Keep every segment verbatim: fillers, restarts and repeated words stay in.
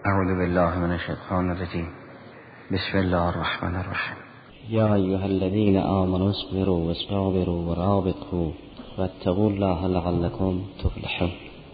اعوذ بالله من الشیطان الرجیم. بسم الله الرحمن الرحیم. یا ایها الذین آمنوا اصبروا واصبروا ورابطوا واتقوا الله لعلکم تفلحون.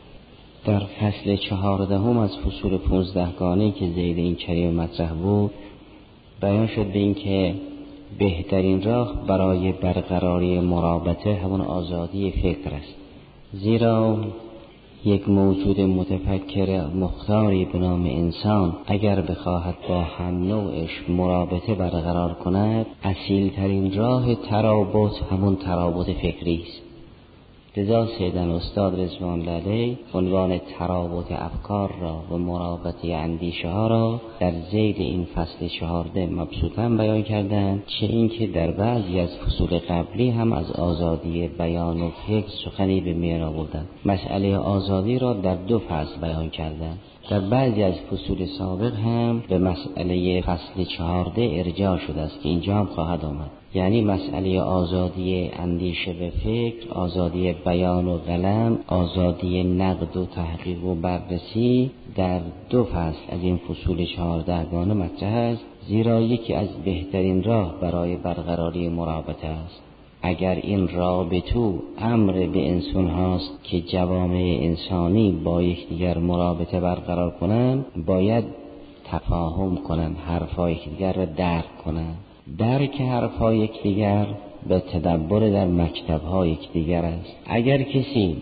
در فصل چهاردهم از فصول پانزدهگانه که ذیل این کلمه مطرح بود، بیان شد به این که بهترین راه برای برقراری مرابطه همون آزادی فکر است، زیرا یک موجود متفکر مختاری به نام انسان اگر بخواهد با هم نوعش مرابطه برقرار کند، اصیل ترین راه ترابط همون ترابط فکری است. لذا سیدن استاد رضوان الله علیه عنوان ترابط افکار را و مرابطه اندیشه ها را در ذیل این فصل چهارده مبسوطاً بیان کردند، چه اینکه در بعضی از فصول قبلی هم از آزادی بیان و فکر سخنی به میان آوردند. مسئله آزادی را در دو فصل بیان کردند. در بعضی از فصول سابق هم به مسئله فصل چهارده ارجاع شده است که اینجا هم خواهد آمد، یعنی مسئله آزادی اندیشه به فکر، آزادی بیان و قلم، آزادی نقد و تحقیق و بررسی در دو فصل از این فصول چهاردهگانه مطرح است، زیرا یکی از بهترین راه برای برقراری مرابطه است. اگر این رابطه امر به انسان هاست که جوامع انسانی با یکدیگر مرابطه برقرار کنند، باید تفاهم کنند، حرفای یکدیگر را درک کنند. درک حرفای یکدیگر به تدبر در مکتب‌های یکدیگر است. اگر کسی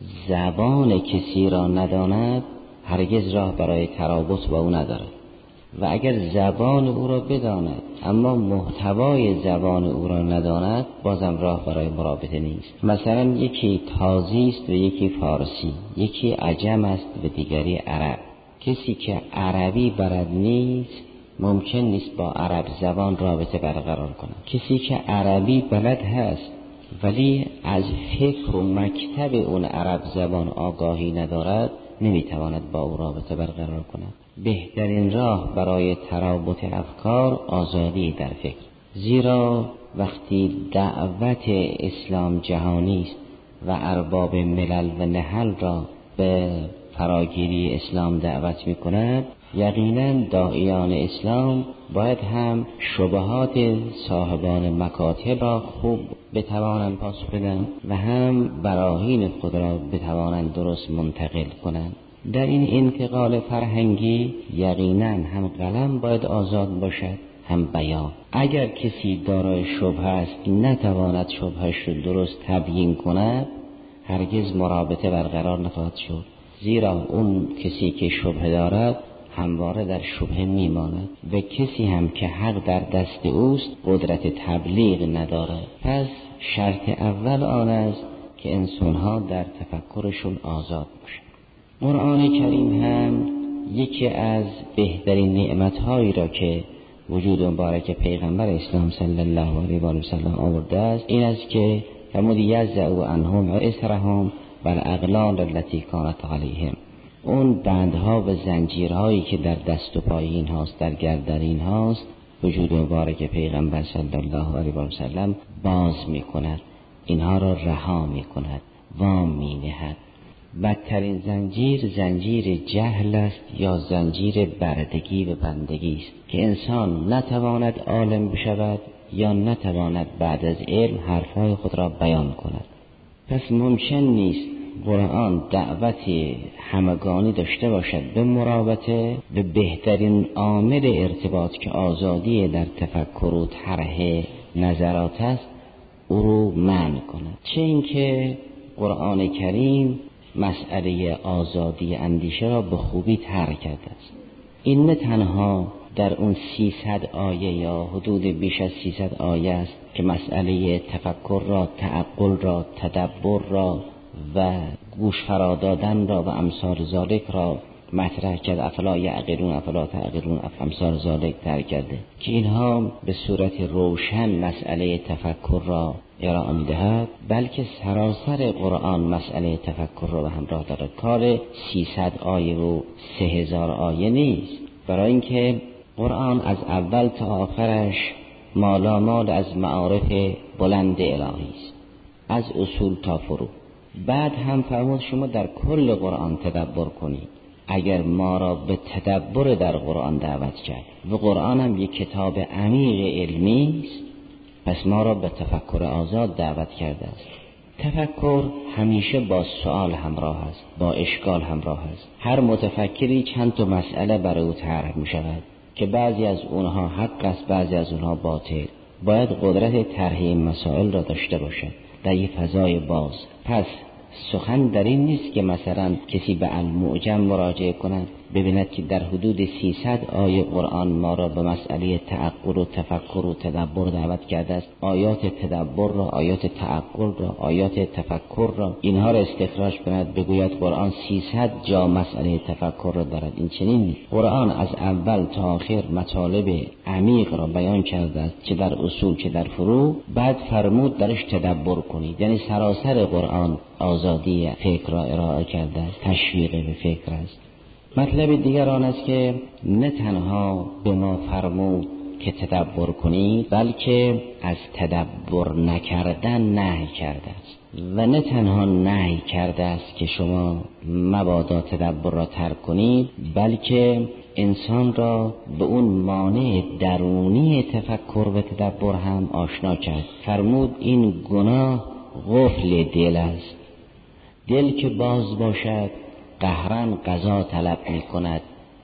زبان کسی را نداند، هرگز راه برای ترابط با او ندارد، و اگر زبان او را بداند اما محتوای زبان او را نداند، بازم راه برای مرابطه نیست. مثلا یکی تازی است و یکی فارسی، یکی عجم است و دیگری عرب. کسی که عربی بلد نیست ممکن نیست با عرب زبان رابطه برقرار کند. کسی که عربی بلد هست ولی از فکر و مکتب اون عرب زبان آگاهی ندارد، نمیتواند با او رابطه برقرار کند. بهترین راه برای ترابط افکار آزادی در فکر، زیرا وقتی دعوت اسلام جهانی است و ارباب ملل و نهل را به فراگیری اسلام دعوت می‌کند، یقینا داعیان اسلام باید هم شبهات صاحبان مکاتب را خوب بتوانند پاسخ بدن و هم براهین خود را بتوانند درست منتقل کنند. در این انتقال فرهنگی یقینا هم قلم باید آزاد باشد، هم بیان. اگر کسی دارای شبهه است نتواند شبهش را درست تبیین کند، هرگز مرابطه برقرار نخواهد شد، زیرا اون کسی که شبهه دارد همواره در شبهه میماند و کسی هم که حق در دست اوست قدرت تبلیغ ندارد. پس شرط اول آن است که انسانها در تفکرشون آزاد باشند. قرآن کریم هم یکی از بهترین نعمتهایی را که وجود مبارک پیغمبر اسلام صلی الله علیه و سلم آورده است این است که فرمود یضع عنهم اسرهم و الاغلال التي کانت علیهم. اون بندها و زنجیرهایی که در دست و پای این هاست، در گردن این هاست، وجود مبارک پیغمبر صلی الله علیه و سلم باز می کند، اینها را رها می کند، وام می نهد. بدترین زنجیر زنجیر جهل است یا زنجیر بردگی و بندگی است که انسان نتواند عالم بشود یا نتواند بعد از علم حرفهای خود را بیان کند. پس ممکن نیست قرآن دعوت همگانی داشته باشد به مرابطه و بهترین عامل ارتباط که آزادی در تفکر و طرح نظرات است او رو منع کند. چه اینکه قرآن کریم مسئله آزادی اندیشه را به خوبی طرح کرده است. این نه تنها در اون سیصد آیه یا حدود بیش از سیصد آیه است که مسئله تفکر را، تعقل را، تدبر را و گوش فرا دادن را و امثال ذالک را مطرح کرد، افلا یعقلون افلا تعقلون امثال ذالک طرح کرده که اینها به صورت روشن مسئله تفکر را ارائه می‌دهد، بلکه سراسر قرآن مسئله تفکر را به همراه دارد. کار سیصد آیه و سه هزار آیه نیست، برای اینکه قرآن از اول تا آخرش مالامال از معارف بلند الهی است، از اصول تا فرو. بعد هم فرمود شما در کل قرآن تدبر کنید اگر ما را به تدبر در قرآن دعوت کرد و قرآن هم یک کتاب عمیق علمی است، پس ما را به تفکر آزاد دعوت کرده است. تفکر همیشه با سوال همراه است، با اشکال همراه است. هر متفکری چند تا مسئله برای او طرح می شود که بعضی از اونها حق است، بعضی از اونها باطل. باید قدرت طرح این مسائل را داشته باشد در یک فضای باز. پس سخن در این نیست که مثلا کسی به المعجم مراجعه کند ببیند که در حدود سیصد آیه قرآن ما را به مسئله تعقل و تفکر و تدبر دعوت کرده است. آیات تدبر را، آیات تعقل را، آیات تفکر را، اینها را استخراج کند بگوید قرآن سیصد جا مسئله تفکر را دارد. این چنین نیست. قرآن از اول تا آخر مطالب عمیق را بیان کرده است، چه در اصول چه در فروع. بعد فرمود درش تدبر کنید، یعنی سراسر قرآن آزادی فکر را ارائه کرده است، تشویق به فکر است. مطلب دیگر آن است که نه تنها به ما فرمود که تدبر کنید، بلکه از تدبر نکردن نهی کرده است و نه تنها نهی کرده است که شما مبادا تدبر را ترک کنید، بلکه انسان را به اون مانع درونی تفکر و تدبر هم آشنا کرد. فرمود این گناه قفل دل است. دل که باز باشد قهرن قضا طلب می کند،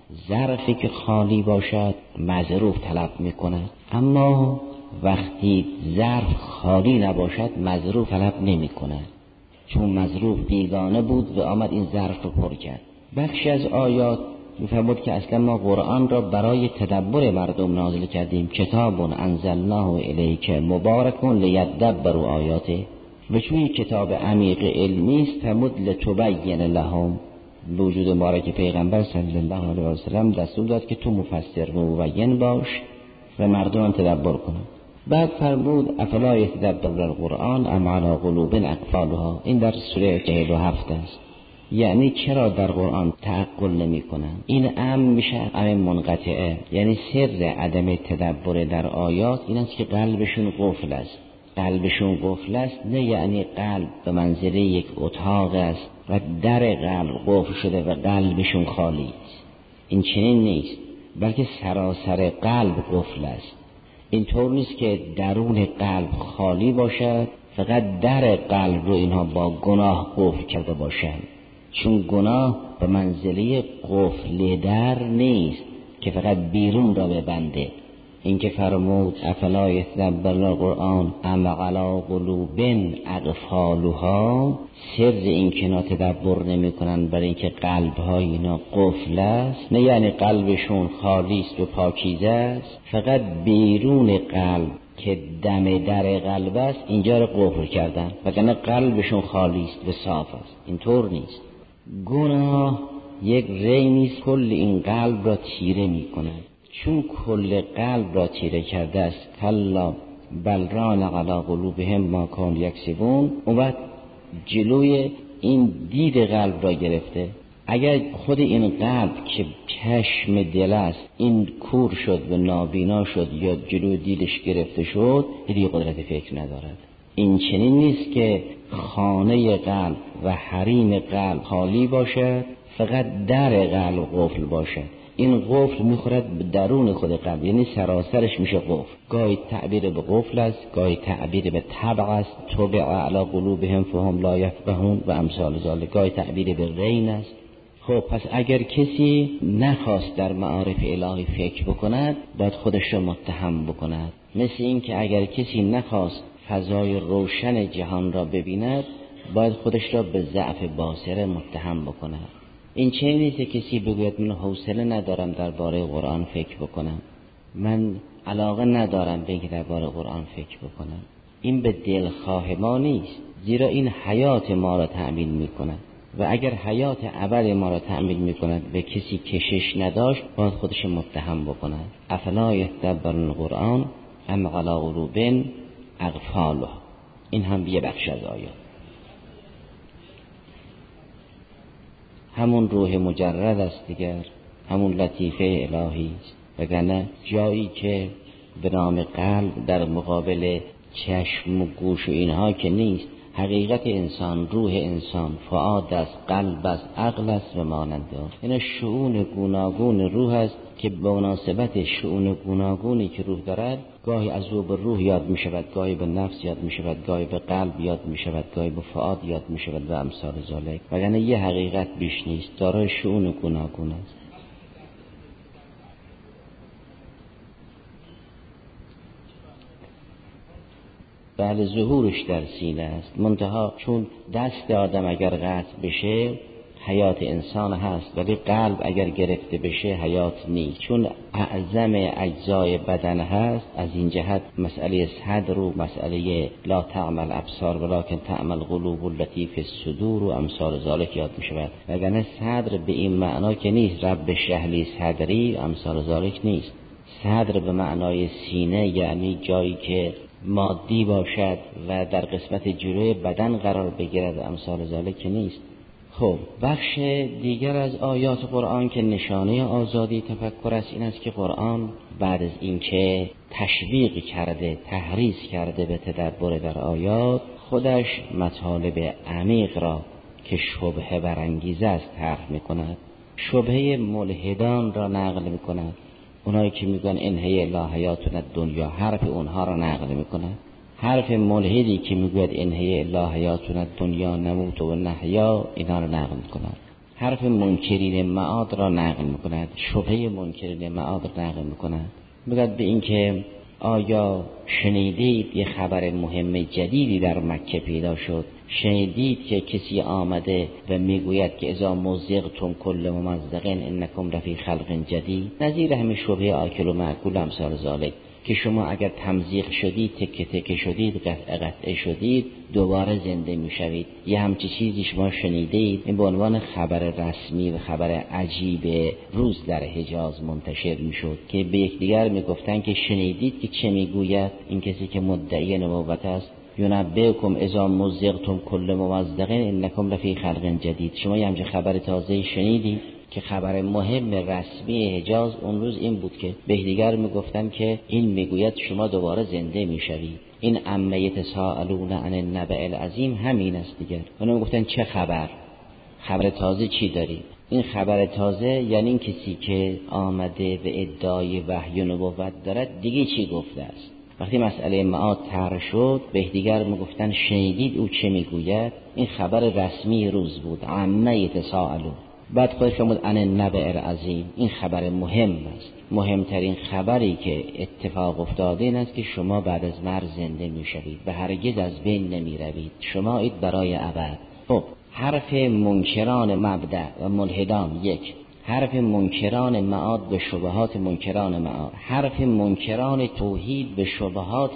ظرفی که خالی باشد مظروف طلب می کند. اما وقتی ظرف خالی نباشد مظروف طلب نمی کند، چون مظروف بیگانه بود و آمد این ظرف رو پر کرد. بخشی از آیات می‌فرمود که اصلا ما قرآن را برای تدبر مردم نازل کردیم، کتاب انزلناه الیک مبارک لیدبروا آیاته. و چون این کتاب عمیق علمی است فرمود لتبین لهم، به وجود مبارک پیغمبر صلی الله علیه و سلم دستور داد که تو مفسر و مبین باش و مردم تدبر کنند. بعد فرمود افلا یتدبرون القرآن ام علی قلوب اقفالها. این در سوره چهل و هفت است. یعنی چرا در قرآن تعقل نمی کنن؟ این ام میشه ام منقطعه، یعنی سر عدم تدبر در آیات این است که قلبشون قفل است. قلبشون قفل است نه یعنی قلب به منزله یک اتاق است و در قلب قفل شده و قلبشون خالی است. این چنین نیست، بلکه سراسر قلب قفل است. اینطور نیست که درون قلب خالی باشد، فقط در قلب رو اینها با گناه قفل کرده باشند. چون گناه به منزله قفل در نیست که فقط بیرون را ببنده. این که فرمود افلا یتدبرون القرآن ام علی قلوب اقفالها، سر این که اینا تدبر نمی کنن برای اینکه قلب‌های اینا قفل است، نه یعنی قلبشون خالی است و پاکیزه است، فقط بیرون قلب که دم در قلب است اینجا رو قفل کردن، وگرنه قلبشون خالی است و صاف است. اینطور نیست. گناه یک ری نیست کل این قلب را تیره می کند. چون کل قلب را تیره کرده است، کلا بل ران علی قلوبهم ما کانوا یکسبون، اون وقت جلوی این دید قلب را گرفته. اگر خود این قلب که چشم دل است این کور شد و نابینا شد یا جلوی دیدش گرفته شد، دیگه قدرت فکر ندارد. این چنین نیست که خانه قلب و حریم قلب خالی باشد، فقط در قلب قفل باشد. این قفل میخورد به درون خود قلب، یعنی سراسرش میشه قفل. گاهی تعبیر به قفل است، گاهی تعبیر به طبع است، طبع علی قلوبهم فهم لا یفقهون و امثال ذلک. گاهی تعبیر به رین است. خب پس اگر کسی نخواست در معارف الهی فکر بکند، باید خودش را متهم بکند. مثل این که اگر کسی نخواست فضای روشن جهان را ببیند، باید خودش را به ضعف باصره متهم بکند. این چه نیست کسی بگوید من حوصله ندارم درباره قرآن فکر بکنم، من علاقه ندارم به اینکه درباره قرآن فکر بکنم. این به دلخواه ما نیست، زیرا این حیات ما را تأمین میکند و اگر حیات ابد ما را تأمین میکند و کسی کشش نداشت، باید خودش متهم بکند. افلا یتدبرون القرآن ام علی قلوب اقفالها. این هم یه بخش از آیات. همون روح مجرد است دیگر، همون لطیفه الهی است. وگرنه جایی که به نام قلب در مقابل چشم و گوش و اینها که نیست، حقیقت انسان، روح انسان، فؤاد است، قلب است، عقل است و مانند آن. این شؤون گوناگون روح است که به مناسبت شؤون گوناگونی که روح دارد، گاهی از او به روح یاد می شود، گاهی به نفس یاد می شود، گاهی به قلب یاد می شود، گاهی به فؤاد یاد می شود و امثال ذالک. وگرنه یه حقیقت بیش نیست، دارای شؤون گوناگون است. بله، ظهورش در سینه است، منتها چون دست آدم اگر قطع بشه حیات انسان هست، ولی قلب اگر گرفته بشه حیات نیست. چون اعظم اجزای بدن هست، از این جهت مسئله صدر و مسئله لا تعمل ابصار ولکن تعمل قلوب التي فی الصدور و امثال ذالک یاد می شود. وگرنه صدر به این معنا که نیست رب اشرح لی صدری، امثال ذالک نیست. صدر به معنای سینه، یعنی جایی که مادی باشد و در قسمت جلوی بدن قرار بگیرد، امثال ذالک نیست. خب بخش دیگر از آیات قرآن که نشانه آزادی تفکر است این است که قرآن بعد از اینکه تشویق کرده، تحریض کرده به تدبر در آیات، خودش مطالب عمیق را که شبهه برانگیز است طرح می‌کند. شبهه ملحدان را نقل می‌کند، اونایی که میگن ان هی الا حیاتنا الدنیا، حرف اونها را نقل می‌کند. حرف ملحدی که میگوید ان هی الا حیاتنا الدنیا نموت و نحیا، اینا را نقل می‌کند. حرف منکرین معاد را نقل می‌کند، شبهه منکرین معاد را نقل می‌کند. میگوید به این که آیا شنیدید یه خبر مهم جدیدی در مکه پیدا شد؟ شنیدید که کسی آمده و میگوید که اذا مزقتم کل ممزق انکم لفی خلق جدید؟ نظیر همین شبهه آکل و معکول امثال ذالک که شما اگر تمزیق شدید، تکه تکه شدید، قطعه قطعه شدید، دوباره زنده میشوید. یه همچی چیزی شما شنیدید. این به عنوان خبر رسمی و خبر عجیب روز در حجاز منتشر میشد که به یکدیگر میگفتن که شنیدید که چه میگوید این کسی که مدعی نبوت است؟ ینبئکم اذا مزقتم کل ممزق انکم لفی خلق جدید. شما یه همچین خبر تازه شنیدید که خبر مهم رسمی حجاز اون روز این بود که به دیگر میگفتن که این میگوید شما دوباره زنده میشوید. این عما یتساءلون عن النبأ العظیم همین است دیگر. اونا میگفتن چه خبر؟ خبر تازه چی داری؟ این خبر تازه یعنی این کسی که آمده به ادعای وحی و نبوت دارد دیگه چی گفته است. وقتی مسئله معاد طرح شد به دیگر میگفتن شنیدید او چه میگوید؟ این خبر رسمی روز بود، عما یتساءلون. بعد خودش فرمود عن النبأ العظیم، این خبر مهم است. مهمترین خبری که اتفاق افتاده این است که شما بعد از مرگ زنده میشوید و هرگز از بین نمیروید، شما اید برای ابد. خب حرف منکران مبدأ و ملحدان یک، حرف منکران معاد به شبهات منکران معاد، حرف منکران توحید به شبهات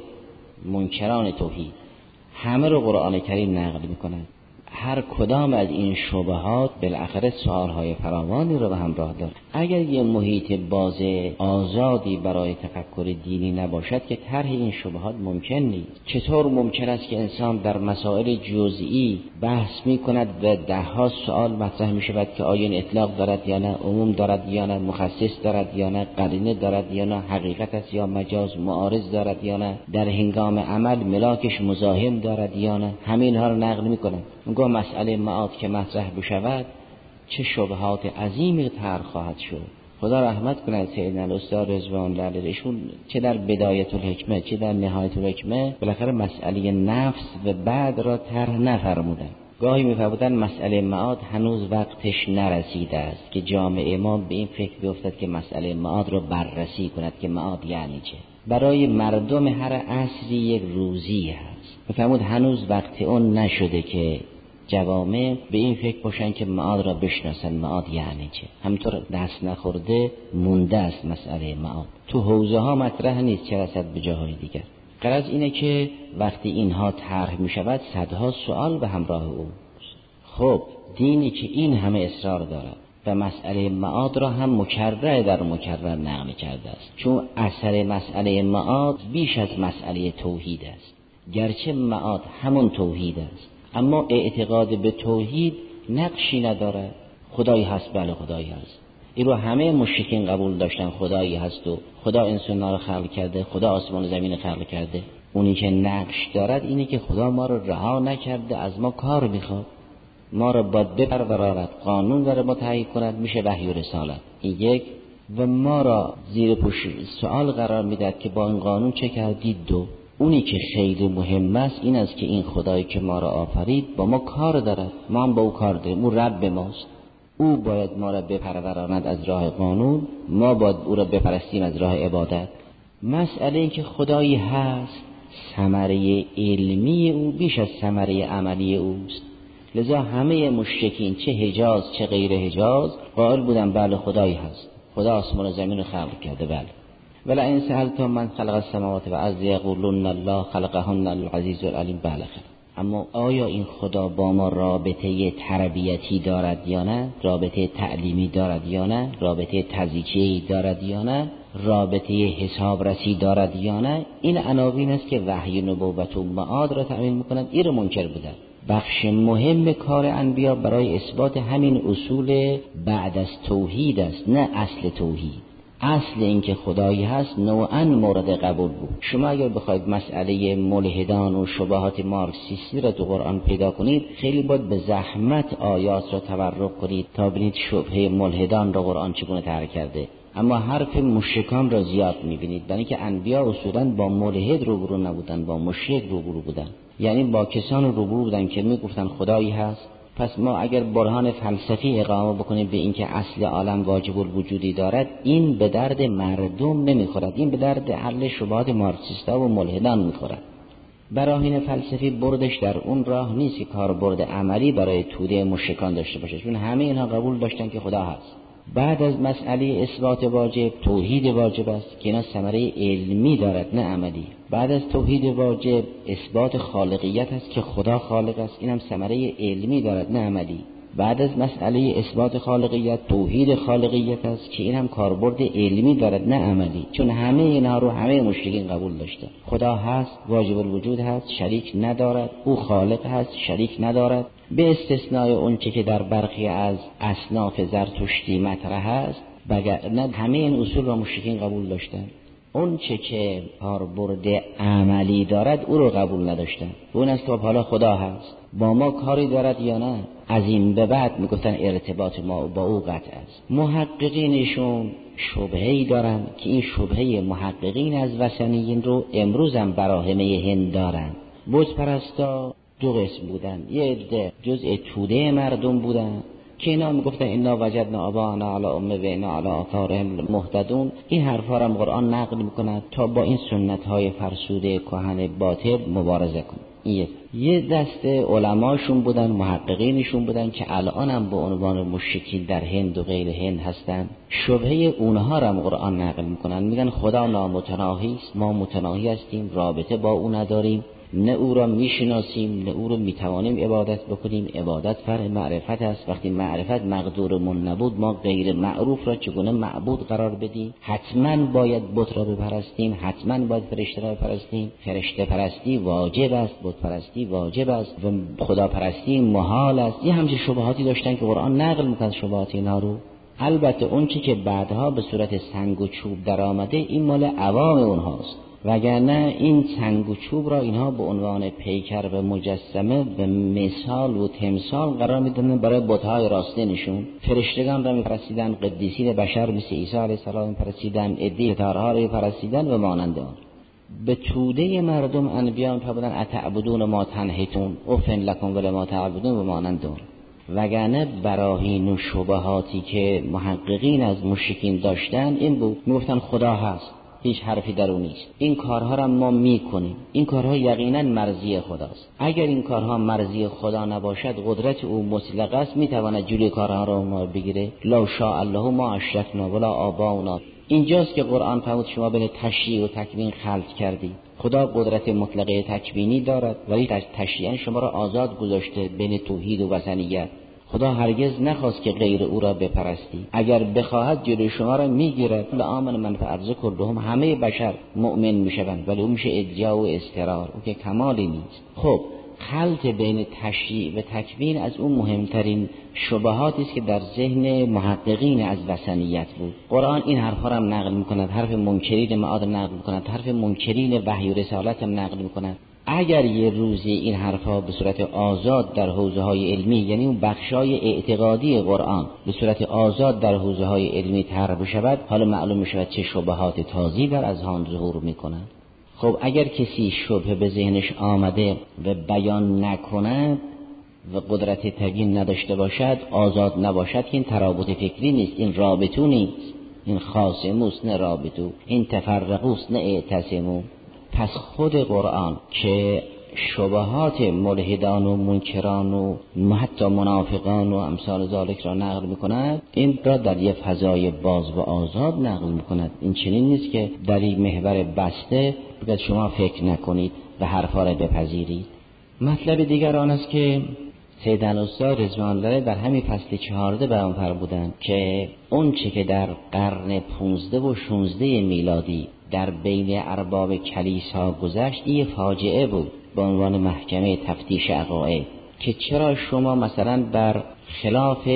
منکران توحید، همه رو قرآن کریم نقل میکنند. هر کدام از این شبهات بالاخره سوالهای فراوانی رو به همراه دارد. اگر یه محیط باز آزادی برای تفکر دینی نباشد که طرح این شبهات ممکن نیست. چطور ممکن است که انسان در مسائل جزئی بحث می کند و ده ها سوال مطرح می شود که آیا این اطلاق دارد یا نه، عموم دارد یا نه، مخصص دارد یا نه، قرینه دارد یا نه، حقیقت است یا مجاز، معارض دارد یا نه، در هنگام عمل ملاکش مزاحم دارد یا نه. همین ها رو نقل می کنند. گاه مسئله معاد که مطرح بشود چه شبهات عظیمی طرح خواهد شد. خدا رحمت کند سیدنا الاستاد رضوان الله علیه، ایشون چه در بدایت الحکمه چه در نهایت الحکمه بالاخره مسئله نفس و بعد را طرح نفرمودند. گاهی می‌فرمودند مسئله معاد هنوز وقتش نرسیده است که جامعه ما به این فکر بیفتد که مسئله معاد را بررسی کند که معاد یعنی چه. برای مردم هر عصری یک روزی هست. می‌فرمود هنوز وقت اون نشده که جوامع به این فکر باشن که معاد را بشناسن معاد یعنی چه. همطور دست نخورده مونده است مسئله معاد، تو حوزه ها مطرح نیست چه رسد به جاهای دیگر. غرض اینه که وقتی اینها طرح می شود صدها سوال به همراه او. خب دینی که این همه اصرار دارد و مسئله معاد را هم مکرر در مکرر نقل کرده است، چون اثر مسئله معاد بیش از مسئله توحید است. گرچه معاد همون توحید است اما اعتقاد به توحید نقشی نداره. خدایی هست، بله خدایی هست، این رو همه مشرکین قبول داشتن، خدایی هست و خدا انسان را خلق کرده، خدا آسمان و زمین خلق کرده. اونی که نقش دارد اینه که خدا ما رو رها نکرده، از ما کار میخواد، ما رو باید بپروراند، قانون داره متعین کند، میشه وحی و رسالت. این یک. و ما را زیر پوش سوال قرار میداد که با این قانون چه کردید. دو، اونی که خیلی مهم است این است که این خدایی که ما را آفرید با ما کار دارد، ما هم با او کار داریم، او رب ماست، او باید ما را بپروراند از راه قانون، ما باید او را بپرستیم از راه عبادت. مسئله این که خدایی هست ثمره علمی او بیش از ثمره عملی اوست. لذا همه مشرکین چه حجاز چه غیر حجاز قائل بودن بله خدایی هست، خدا آسمان و زمین رو خلق کرده. بله ولئن سألتم من خلق السماوات والارض یقولون الله خلقهن العزیز العلیم. بله خیر. اما آیا این خدا با ما رابطه تربیتی دارد یا نه؟ رابطه تعلیمی دارد یا نه؟ رابطه تزکیه‌ای دارد یا نه؟ رابطه حسابرسی دارد یا نه؟ این عناوین است که وحی نبوت و معاد را تعیین می‌کنند. این را منکر بودند. بخش مهم کار انبیا برای اثبات همین اصول بعد از توحید است، نه اصل توحید. اصل این که خدایی هست نوعاً مورد قبول بود. شما اگر بخواید مسئله ملحدان و شبهات مارکسیستی را تو قرآن پیدا کنید، خیلی باید به زحمت آیات را تورق کنید تا ببینید شبهه ملحدان را قرآن چگونه طرح کرده. اما حرف مشرکان را زیاد می‌بینید، برای اینکه انبیا اصولاً با ملحد روبرو نبودن، با مشرک روبرو بودن، یعنی با کسان روبرو بودن که میگفتن خدایی هست. پس ما اگر برهان فلسفی اقامه بکنیم به اینکه اصل عالم واجب الوجودی دارد، این به درد مردم نمیخورد، این به درد حل شبهات مارکسیستا و ملحدان میخورد. براهین فلسفی بردش در اون راه نیست که کار برد عملی برای توده مشرکان داشته باشه، چون همه اینها قبول داشتن که خدا هست. بعد از مسئله اثبات واجب توحید واجب است که اینا ثمره علمی دارد نه عملی. بعد از توحید واجب اثبات خالقیت است که خدا خالق است، اینم ثمره علمی دارد نه عملی. بعد از مسئله اثبات خالقیت توحید خالقیت است که اینم کاربرد علمی دارد نه عملی، چون همه اینها رو همه مشرکین قبول داشتن. خدا هست، واجب الوجود هست، شریک ندارد، او خالق هست، شریک ندارد، به استثنای اون چه که در برخی از اصناف زرتشتی مطرح است. وگرنه همه این اصول را مشرکین قبول داشتن. اون چه که کاربرد عملی دارد او رو قبول نداشتن. اون است که حالا خدا هست با ما کاری دارد یا نه؟ از این به بعد میگفتن ارتباط ما با او قطع است. محققینشون شبهه‌ای دارن که این شبهه محققین از وثنیین رو امروز هم براهمه هند دارن. بت پرستا دو قسم بودن، یه عده جزء توده مردم بودن که اینا میگفتن اینا وجدنا آباءنا علی امه و اینا علی آثارهم مهتدون. این حرفا را قرآن نقل میکنه تا با این سنت های فرسوده کهن باطل مبارزه کنه. این یه دسته علماشون بودن، محققینشون بودن که الان هم به عنوان مشرکین در هند و غیر هند هستن. شبهه اونها را قرآن نقل میکنن، میگن خدا نامتناهی است، ما متناهی هستیم، رابطه با او نداریم، نه او را میشناسیم نه او را میتوانیم عبادت بکنیم. عبادت فرع معرفت است، وقتی معرفت مقدورمون نبود ما غیر معروف را چگونه معبود قرار بدیم؟ حتما باید بت را بپرستیم، حتما باید فرشته را بپرستیم. فرشته پرستی واجب است، بت پرستی واجب است و خدا پرستی محال است. این همچه شبهاتی داشتن که قرآن نقل میکنه شبهات اینها رو. البته اون چی که بعدها به صورت سنگ و چوب در آمده این مال عوام اونهاست، وگرنه این سنگ و چوب را اینها به عنوان پیکر و مجسمه به مثال و تمثال قرار میدن برای بت‌های راستینشون. فرشتگان را میپرستیدن، قدیسین بشر مثل عیسی علیه السلام میپرستیدن، عده ستاره‌ها را میپرستیدن و مانند آن. به توده مردم انبیا میفرمودن اتعبدون ما تنحتون اوفن لکم ولما تعبدون و مانند آن. وگرنه براهین و شبهاتی که محققین از مشرکین داشتن این بود، میگفتن خدا هست، هیچ حرفی در اون نیست، این کارها را ما میکنیم، این کارها یقینا مرضی خداست. اگر این کارها مرضی خدا نباشد قدرت او مطلق است، میتواند جلوی کارها را ما بگیره. لا شاء الله ما اشرکنا ولا آباؤنا. اینجاست که قرآن فرمود شما بین تشریع و تکوین خلط کردی. خدا قدرت مطلقه تکوینی دارد ولی تشریعاً شما را آزاد گذاشته بین توحید و وثنیت. خدا هرگز نخواست که غیر او را بپرستی، اگر بخواهد جلوی شما را میگیرد. لآمن من فارض کلهم، همه بشر مؤمن میشوند ولی اون میشه ادعا و استقرار، او که کمالی نیست. خب خلط بین تشریع و تکوین از اون مهمترین شبهاتی است که در ذهن محققین از وثنیت بود. قرآن این حرفا را هم نقل می‌کند، حرف منکرین معاد نقل می‌کند، حرف منکرین وحی و رسالت هم نقل می‌کند. اگر یه روزی این حرفا به صورت آزاد در حوزه‌های علمی، یعنی اون بخشای اعتقادی قرآن به صورت آزاد در حوزه‌های علمی طرح بشود، حالا معلوم می‌شود چه شبهات تازی در اذهان ظهور می‌کنند. خب اگر کسی شبهه به ذهنش آمده و بیان نکند و قدرت تبیین نداشته باشد، آزاد نباشد، که این ترابط فکری نیست، این رابطو نیست، این خاصموست نه رابطو، این تفرقوست نه اعتصمو. پس خود قرآن که شبهات ملحدان و منکران و حتی منافقان و امثال ذالک را نقل میکند، این را در یک فضای باز و آزاد نقل میکند. این چنین نیست که در این محور بسته بگید شما فکر نکنید و حرفا را بپذیرید. مطلب دیگر آن است که سیدنا استاد رضوان الله در همین فصل چهارده بیان فرمودند که اون چه که در قرن پونزده و شانزده میلادی در بین ارباب کلیسا گذشت، این فاجعه بود به عنوان محکمه تفتیش عقاید، که چرا شما مثلا بر خلاف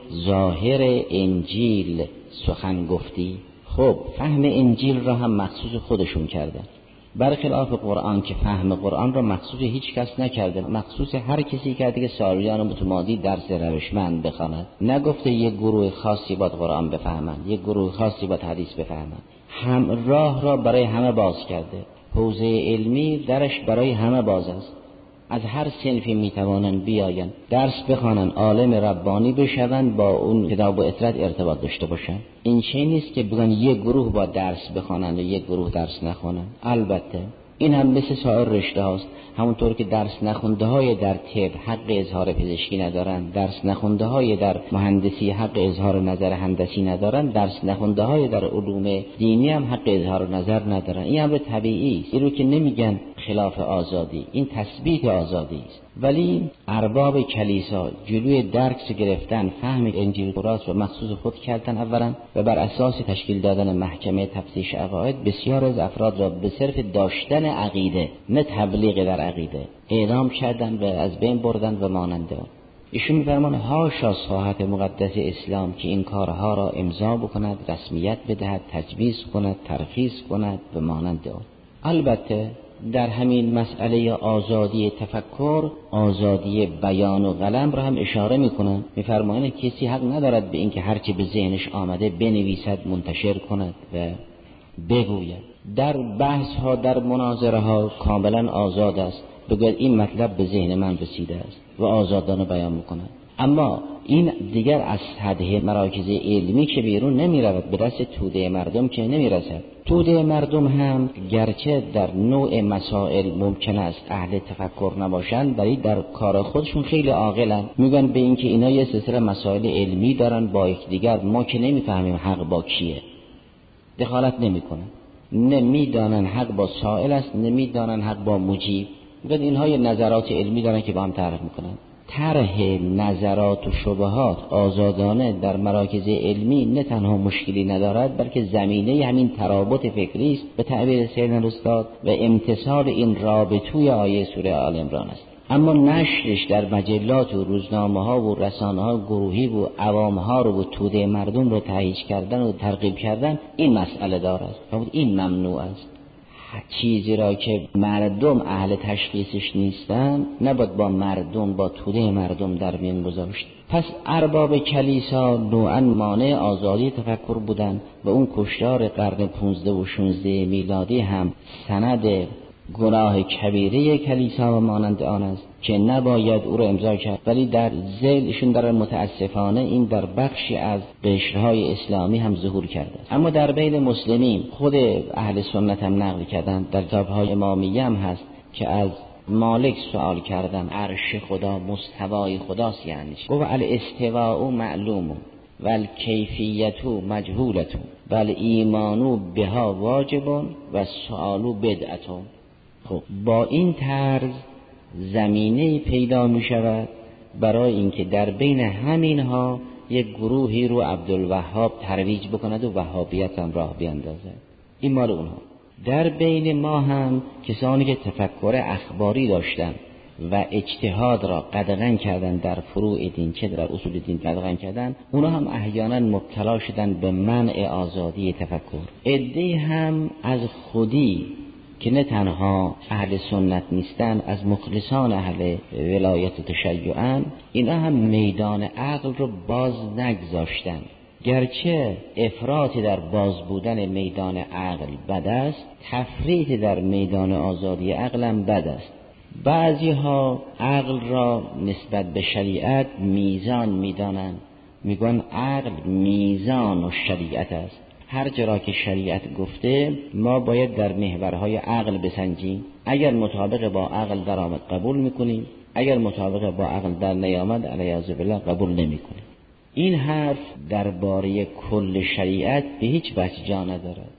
ظاهر انجیل سخن گفتی. خب فهم انجیل را هم مخصوص خودشون کردن، برخلاف قرآن که فهم قرآن را مخصوص هیچ کس نکرده، مخصوص هر کسی کرده که سالیان متمادی درس روشمند بخواند. نگفته یک گروه خاصی باید قرآن بفهمند، یک گروه خاصی باید حدیث بفهمند. هم راه را برای همه باز کرده، حوزه علمی درش برای همه باز است. از هر صنفی میتوانند بیاین درس بخوانند، عالم ربانی بشوند، با اون کتاب و اطرت ارتباط داشته باشند. این چیزی نیست که بگن یک گروه با درس بخوانند و یک گروه درس نخوانند. البته این هم مثل سایر رشته هاست، همونطور که درس نخونده های در طب حق اظهار پزشکی ندارند، درس نخونده های در مهندسی حق اظهار نظر هندسی ندارند، درس نخونده های در علوم دینی هم حق اظهار نظر ندارند. این امر طبیعی است، این رو که نمیگن خلاف آزادی، این تثبیت آزادی است. ولی ارباب کلیسا جلوی درک گرفتن فهم انجیل قرآن و مخصوص خود کردن اولا، و بر اساس تشکیل دادن محکمه تفتیش عقاید بسیار از افراد را به صرف داشتن عقیده نه تبلیغ در عقیده اعدام کردن و از بین بردن و ماننده آن. ایشون می‌فرمایند حاشا ساحت مقدس اسلام که این کارها را امضا بکند، رسمیت بدهد، تجویز کند، ترخیص کند و مانند آن. البته در همین مسئله آزادی تفکر، آزادی بیان و قلم را هم اشاره میکنند. میفرمایند کسی حق ندارد به اینکه هرچی به ذهنش آمده بنویسد، منتشر کند و بگوید. در بحث ها، در مناظره ها کاملا آزاد است، بگوید این مطلب به ذهن من رسیده است و آزادانه بیان میکند. اما این دیگر از سطح مراکز علمی که بیرون نمی رود، به دست توده مردم که نمی رسد. توده مردم هم گرچه در نوع مسائل ممکن است اهل تفکر نباشند، ولی در کار خودشون خیلی عاقلن. میگن به این که اینا یه سلسله مسائل علمی دارن با یکدیگر، ما که نمیفهمیم حق با کیه، دخالت نمیکنن، نمیدانن حق با سائل است، نمیدانن حق با مجیب. میگن اینها یه نظرات علمی دارن که با هم طرح میکنن. طرح نظرات و شبهات آزادانه در مراکز علمی نه تنها مشکلی ندارد، بلکه زمینه همین ترابط فکری است به تعبیر سیدنا استاد و امتصال این رابطوی آیه سوره آل عمران است. اما نشرش در مجلات و روزنامه ها و رسانه ها گروهی و عوام ها رو و توده مردم رو تهییج کردن و ترغیب کردن، این مسئله دار است، این ممنوع است. چیزی را که مردم اهل تشخیصش نیستن نباید با مردم، با توده مردم در میان گذاشت. پس ارباب کلیسا نوعا مانع آزادی تفکر بودن و اون کشتار قرن پونزده و شانزده میلادی هم سند گناه کبیره کلیسا و مانند آن است که نباید او را امضا کرد. ولی در ذیلشون در متاسفانه این در بخشی از قشرهای اسلامی هم ظهور کرده. اما در بین مسلمین خود اهل سنت هم نقل کردن، در کتاب‌های امامیه هم هست که از مالک سوال کردن عرش خدا مستوای خداست یعنی چی؟ گفت الاستواء معلوم و الکیفیت مجهولة و الایمان بها واجب و السؤال بدعة. خب با این طرز زمینه پیدا می شود برای اینکه در بین همینها یک گروهی رو عبدالوهاب ترویج بکند و وهابیت هم راه بیندازد. این مال اونها. در بین ما هم کسانی که تفکر اخباری داشتن و اجتهاد را قدغن کردن در فروع دین چه در اصول دین قدغن کردن، اونا هم احیانا مبتلا شدن به منع آزادی تفکر. عده‌ای هم از خودی که نه تنها اهل سنت نیستن، از مخلصان اهل ولایت و تشیعن، اینا هم میدان عقل رو باز نگذاشتن. گرچه افراط در باز بودن میدان عقل بد است، تفریط در میدان آزادی عقل هم بد است. بعضی ها عقل را نسبت به شریعت میزان میدانند، میگن عقل میزان و شریعت است. هر جا که شریعت گفته ما باید در محورهای عقل بسنجیم، اگر مطابق با عقل درآمد قبول میکنیم، اگر مطابق با عقل در نیامد علیاذ بالله قبول نمیکنیم. این حرف درباره کل شریعت به هیچ وجه جا ندارد.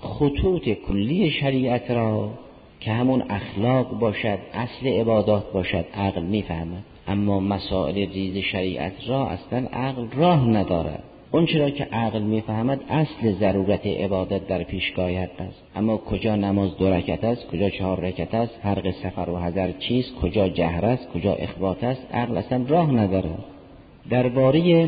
خطوط کلی شریعت را که همون اخلاق باشد، اصل عبادات باشد، عقل میفهمد، اما مسائل ریز شریعت را اصلا عقل راه ندارد. اون چرا که عقل میفهمد اصل ضرورت عبادت در پیشگاه حق است، اما کجا نماز دو رکعت است، کجا چهار رکعت است، حرق سفر و حضر چیست، کجا جهر است، کجا اخبات است، عقل اصلا راه ندارد. درباره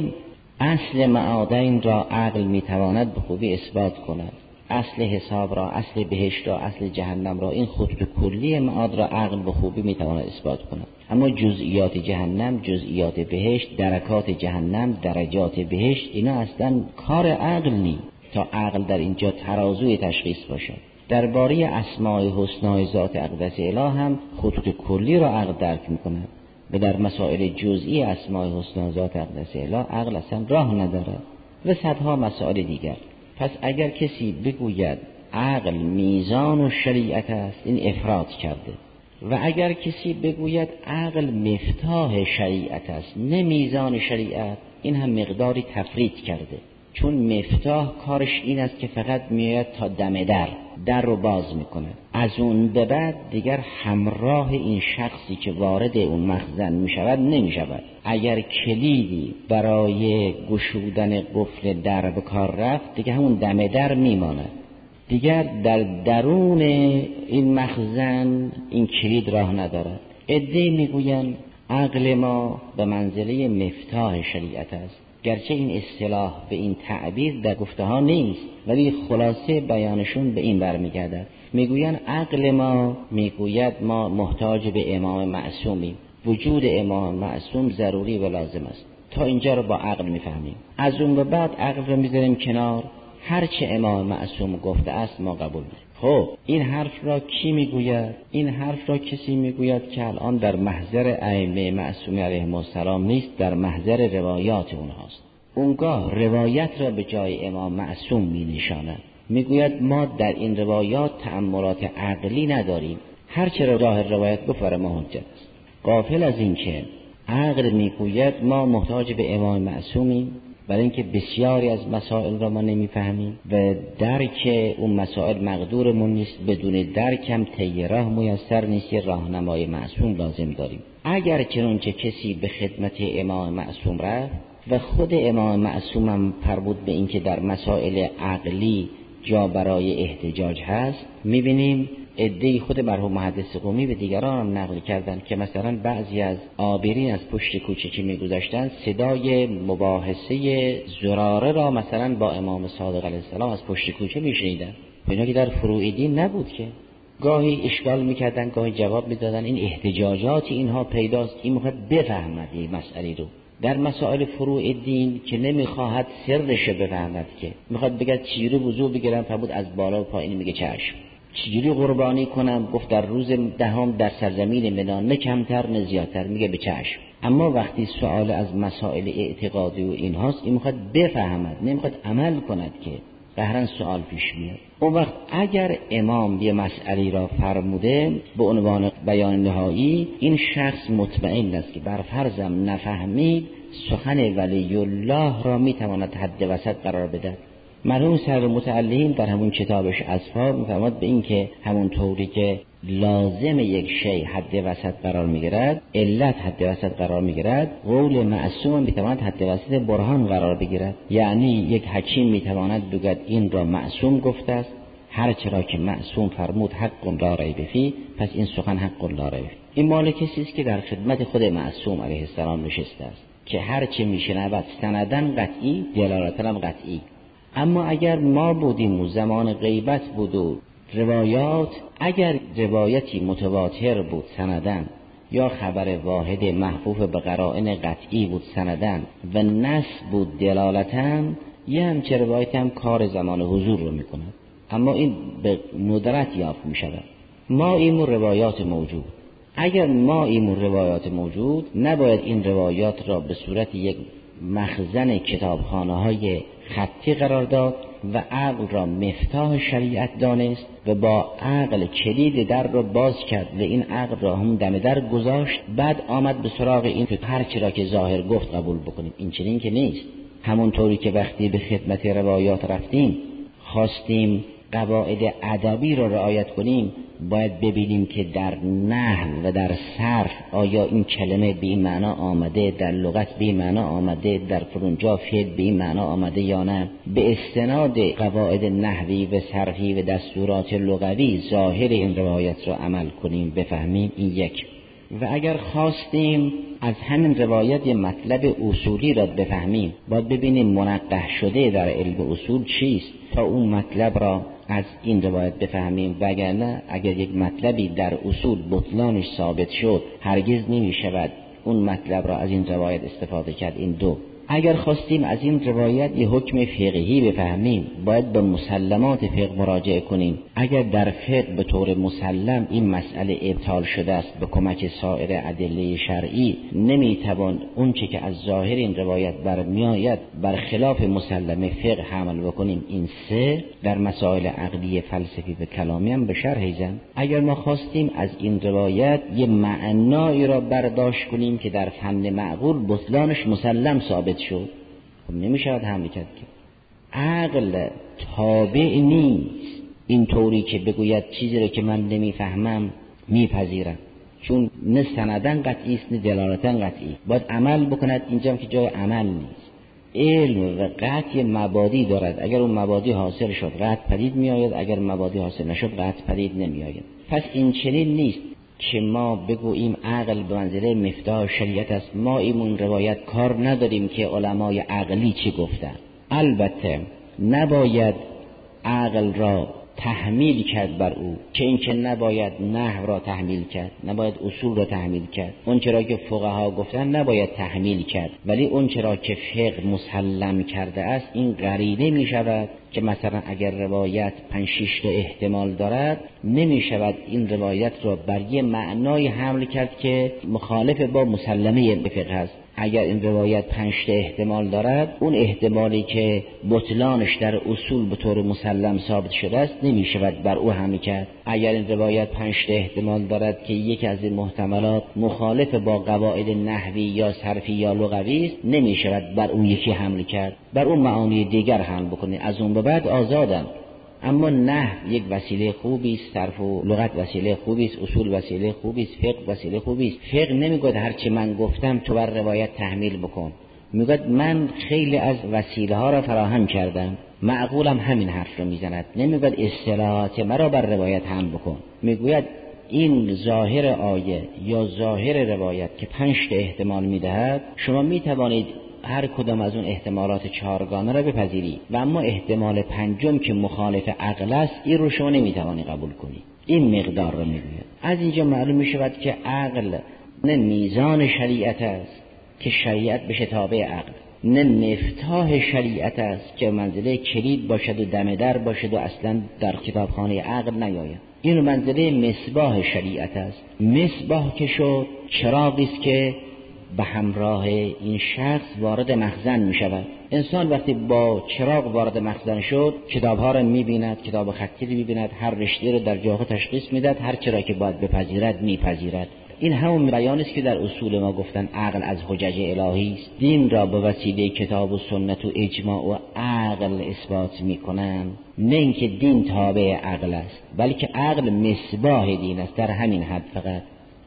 اصل معادن را عقل میتواند به خوبی اثبات کند، اصل حساب را، اصل بهشت را، اصل جهنم را، این خطوط کلی معاد را عقل به خوبی میتواند اثبات کند. اما جزئیات جهنم، جزئیات بهشت، درکات جهنم، درجات بهشت، اینا اصلا کار عقل نی تا عقل در اینجا ترازوی تشخیص باشد. درباره اسماء حسنای ذات اقدس اله هم خطوط کلی را عقل درک میکند و در مسائل جزئی اسماء حسنای ذات اقدس اله عقل اصلا راه ندارد و صدها مسائل دیگر. پس اگر کسی بگوید عقل میزان و شریعت است، این افراط کرده، و اگر کسی بگوید عقل مفتاح شریعت است نه میزان شریعت، این هم مقداری تفریط کرده. چون مفتاح کارش این است که فقط میآید تا دم در در رو باز میکنه، از اون به بعد دیگر همراه این شخصی که وارد اون مخزن میشود نمیشود. اگر کلیدی برای گشودن قفل در به کار رفت، دیگه همون دم در میماند، دیگر در درون این مخزن این کلید راه ندارد. عده‌ای میگویند عقل ما به منزله مفتاح شریعت است، گرچه این اصطلاح به این تعبیر در گفته ها نیست، ولی خلاصه بیانشون به این برمیگردد. میگویند عقل ما میگوید ما محتاج به امام معصومیم، وجود امام معصوم ضروری و لازم است. تا اینجا رو با عقل میفهمیم، از اون به بعد عقل رو میذاریم کنار، هرچه امام معصوم گفته است ما قبول می‌کنیم. خب این حرف را کی میگوید؟ این حرف را کسی میگوید که الان در محضر ائمه معصوم علیهم السلام نیست، در محضر روایات اونهاست. اونگاه روایت را به جای امام معصوم مینشاند، میگوید ما در این روایات تأملات عقلی نداریم، هرچه را راه روایت گفت برای ما حجت است. غافل از این که عقل میگوید ما محتاج به امام معصومیم، برای اینکه بسیاری از مسائل را ما نمیفهمیم و درک اون مسائل مقدورمون نیست، بدون درکم طی راه میسر نیست، یه راهنمای معصوم لازم داریم. اگر چنانچه کسی به خدمت امام معصوم رفت و خود امام معصوم هم فرمود به اینکه در مسائل عقلی جا برای احتجاج هست، میبینیم عده‌ای خود مرحوم محدث قمی به دیگران هم نقل کردن که مثلا بعضی از عابرین از پشت کوچه که میگذشتن صدای مباحثه زراره را مثلا با امام صادق علیه السلام از پشت کوچه میشنیدن، اینا که در فروع دین نبود که. گاهی اشکال میکردن، گاهی جواب میدادن. این احتجاجات اینها پیداست، این میخواد بفهمد این مسئله رو در مسائل فروع دین که نمیخواهد سرش بفهمد، که میخواد بگه چیزی وضو بگیرم، فرمود از بالا و پایین، میگه چشم. چجوری قربانی کنم؟ گفت در روز دهم در سرزمین منی، نه کمتر نه زیادتر، میگه به چشم. اما وقتی سوال از مسائل اعتقادی و اینهاست، این میخواد بفهمد، نمیخواد عمل کند که قهرن سوال پیش میاد. اون وقت اگر امام یه مسئله را فرموده به عنوان بیان نهایی، این شخص مطمئن است که بر فرضم نفهمید سخن ولی الله را میتواند حد وسط قرار بده. مرحوم صدر متعلین در همون کتابش اذفار میفرماد به این که همون طوری که لازم یک شی حد وسط قرار میگیرد، علت حد وسط قرار میگیرد، قول معصوم میتواند حد وسط برهان قرار بگیرد. یعنی یک حکیم میتواند بگوید این را معصوم گفته است، هر چرا که معصوم فرمود حق لا ریب فیه، پس این سخن حق لا ریب فیه. این مال کسی است که در خدمت خود معصوم علیه السلام نشسته است که هر چه میشنود سندن قطعی، دلالتن هم قطعی. اما اگر ما بودیم و زمان غیبت بود و روایات، اگر روایتی متواتر بود سندن یا خبر واحد محفوف به قرائن قطعی بود سندن و نص بود دلالتن، یه همچه روایت هم کار زمان حضور رو میکند، اما این به ندرت یافت میشود. ما این روایات موجود، اگر ما این روایات موجود، نباید این روایات را به صورت یک مخزن کتابخانه های خطی قرار داد و عقل را مفتاح شریعت دانست و با عقل کلید در را باز کرد و این عقل را هم دم در گذاشت، بعد آمد به سراغ این که هر چرا که ظاهر گفت قبول بکنیم. این چنین که نیست. همونطوری که وقتی به خدمت روایات رفتیم خواستیم قواعد ادبی را رعایت کنیم، باید ببینیم که در نحو و در صرف آیا این کلمه به این معنا آمده، در لغت به این معنا آمده، در فلانجا فعل به این معنا آمده یا نه. به استناد قواعد نحوی و صرفی و دستورات لغوی ظاهر این روایت را عمل کنیم، بفهمیم. این یک. و اگر خواستیم از همین روایت یه مطلب اصولی را بفهمیم، باید ببینیم منقح شده در علم اصول چیست تا اون مطلب را از این روایت بفهمیم. وگرنه اگر یک مطلبی در اصول بطلانش ثابت شد، هرگز نمی شود اون مطلب را از این روایت استفاده کرد. این دو. اگر خواستیم از این روایت یه حکم فقهی بفهمیم، باید به مسلمات فقه مراجعه کنیم. اگر در فقه به طور مسلم این مسئله ابطال شده است، به کمک سایر ادله شرعی نمیتوان اون چه که از ظاهر این روایت برمیآید بر خلاف مسلم فقه حمل بکنیم. این سه. در مسائل عقلی فلسفی و کلامی هم به شرح زن. اگر ما خواستیم از این روایت یه معنایی را برداشت کنیم که در فن معقول بطلانش مسلم ثابت شد، نمیشود حمل کرد. که عقل تابع نیست این طوری که بگوید چیزی رو که من نمیفهمم میپذیرم، چون نه سندن قطعی است نه دلالتن قطعی. باید عمل بکند. اینجا که جای عمل نیست. علم و قطع مبادی دارد. اگر اون مبادی حاصل شد قطع پدید میآید، اگر مبادی حاصل نشد قطع پدید نمیآید. پس این چنین نیست که ما بگوییم عقل به منزله مفتاح شریعت است. ما این روایت کار نداریم که علمای عقلی چی گفتن. البته نباید عقل را تحمیل کرد بر او، که این که نباید نحو را تحمیل کرد، نباید اصول را تحمیل کرد. اون چرا که فقها گفتن نباید تحمیل کرد، ولی اون چرا که فقه مسلم کرده است این قرینه می شود که مثلا اگر روایت پنج شش تا احتمال دارد، نمی شود این روایت را بر یه معنای حمل کرد که مخالف با مسلمه فقه است. اگر این روایت پنج تا احتمال دارد، اون احتمالی که بطلانش در اصول به طور مسلم ثابت شده است نمی شود بر او حمل کرد. اگر این روایت پنج تا احتمال دارد که یکی از این محتملات مخالف با قواعد نحوی یا صرفی یا لغوی است، نمی شود بر اون یکی حمل کرد، بر اون معانی دیگر حمل بکنید. از اون به بعد آزادم. اما نحو یک وسیله خوبی است، صرف و لغت وسیله خوبی است، اصول وسیله خوبی است، فقه وسیله خوبی است. فقه نمیگه هر چی من گفتم تو بر روایت تحمیل بکن، میگه من خیلی از وسیله ها را فراهم کردم، معقولم همین حرف رو میزند. نمیگه اصطلاحات مرا بر روایت حمل بکن، میگوید این ظاهر آیه یا ظاهر روایت که پنج تا احتمال میدهد، شما میتوانید هر کدام از اون احتمالات چهارگانه را بپذیری، و اما احتمال پنجم که مخالف عقل است این رو شما نمیتوانی قبول کنی. این مقدار رو میگوید. از اینجا معلوم میشود که عقل نه میزان شریعت است که شریعت بشه تابع عقل، نه مفتاح شریعت است که منزله کلید باشد و دم در باشد و اصلا در کتابخانه عقل نیاید. این منزله مصباح شریعت است. مصباح که شد چراغی است که به همراه این شخص وارد مخزن می شود. انسان وقتی با چراغ وارد مخزن شد، کتابها را می بیند، کتاب خطی را می بیند، هر رشته را در جاها تشخیص می داد، هر چرا که باید بپذیرد می پذیرد. این همون بیانی است که در اصول ما گفتن عقل از حجج الهی است. دین را به وسیله کتاب و سنت و اجماع و عقل اثبات می کنند. نه اینکه دین تابع عقل است، بلکه عقل مصباح دین است. در همین حد فقط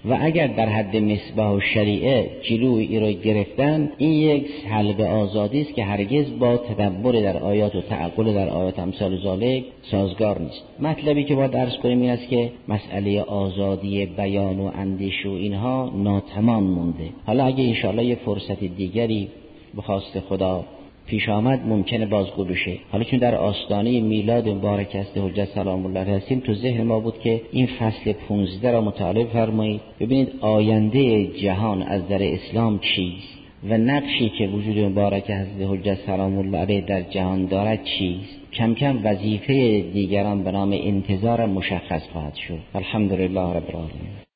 و اگر در حد مصباح و شریعه جلوی ای را گرفتن، این یک سلب آزادی است که هرگز با تدبر در آیات و تعقل در آیات امثال ذالک سازگار نیست. مطلبی که باید عرض کنیم این است که مسئله آزادی بیان و اندیشه و اینها ناتمام مونده. حالا اگه انشاءالله یه فرصت دیگری به خواست خدا پیش آمد ممکنه بازگو بشه. حالا چون در آستانه میلاد مبارک است حجت سلام الله علیه هستیم، تو ذهن ما بود که این فصل پانزده را مطالعه فرمایید، ببینید آینده جهان از در اسلام چیست و نقشی که وجود مبارک حضرت حجت سلام الله علیه در جهان دارد چیست. کم کم وظیفه دیگران به نام انتظار مشخص خواهد شد. الحمدلله رب العالمین.